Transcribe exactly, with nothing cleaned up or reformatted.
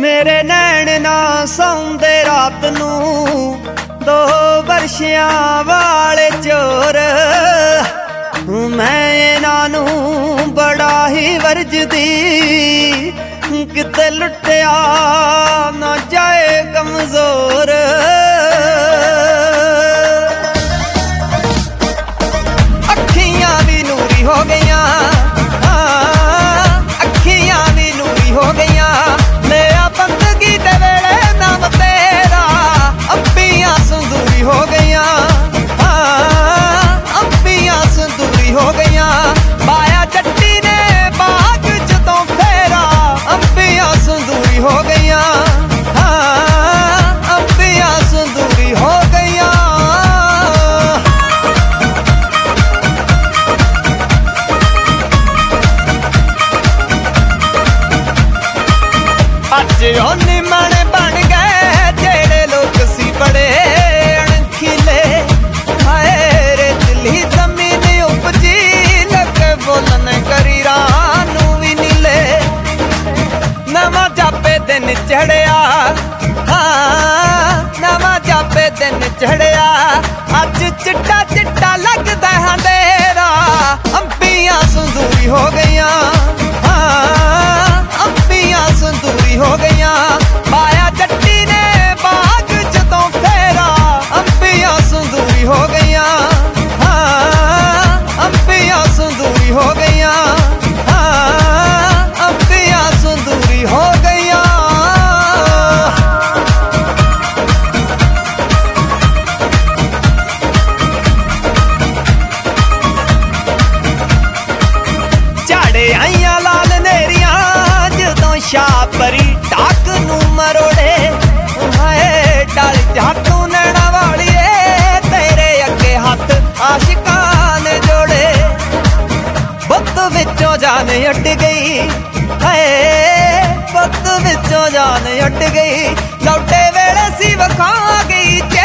मेरे नैन ना सौंदे रात नू दो वर्षियां वाले चोर मैं इन्हां बड़ा ही वरजदी किते लुटिया ना जाए कमजोर। अखियां भी नूरी हो गईयां, अखियां भी नूरी हो गईयां, मेरा बंदगी दे वेले नाम तेरा अंबियां संदूरी हो गईयां, अंबियां संदूरी हो गईयां। पाया जट्टी ने बाग जदों फेरा अंबियां संदूरी हो गईयां, अंबियां संदूरी हो गईयां। अज ओ निमण बन गए जेड़े लोग सी बड़े अणखीले, हाय रे दिली जमीन उपजी लगे बोलन करीरा नू भी नीले। नवा जापे दिन चढ़िया, हाँ नवा जापे दिन चढ़िया, अज चिट्टा चिट्टा लगदा है अंधेरा अंबियां संदूरी हो गईयां, अंबियां संदूरी हो गईयां। पाया जट्टी ने बाग जदों फेरा अंबियां संदूरी हो गईयां, अंबियां संदूरी हो गईयां, अंबियां संदूरी हो गईयां। झाड़े आईयां लाल नेरियां जदों शापरी टाक नू मरोड़े, हाय डल जा तू नैना वालिए तेरे अगे हथ आशिकां ने जोड़े। बुत विचों जान अट गई, हाय बुत विचों जान अट गई, लौटे वेले सी वखा गई।